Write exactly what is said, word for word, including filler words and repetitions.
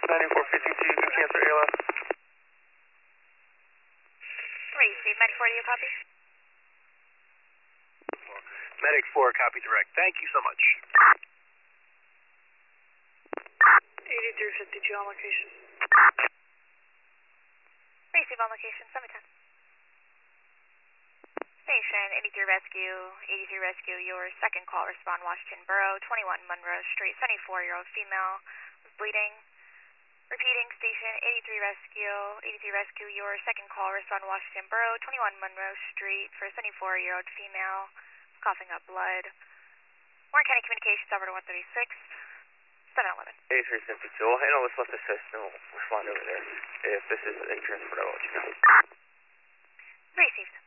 ninety-four fifty-two, New Cancer A L S. Receive, Medic four, do you copy? Medic four, copy direct. Thank you so much. eighty-three fifty-two on location. Receive on location, seven ten. Station, eighty-three Rescue, eighty-three Rescue, your second call, respond Washington Borough, twenty-one Monroe Street, seventy-four-year-old female, was bleeding. Repeating, station, eighty-three Rescue, eighty-three Rescue, your second call, respond Washington Borough, twenty-one Monroe Street, for a seventy-four-year-old female, coughing up blood. Warren County Communications, over to one thirty-six, seven eleven. eighty-three fifty-two, we'll handle this left assist and we'll respond over there. If this is insurance, I'll let you know. Received.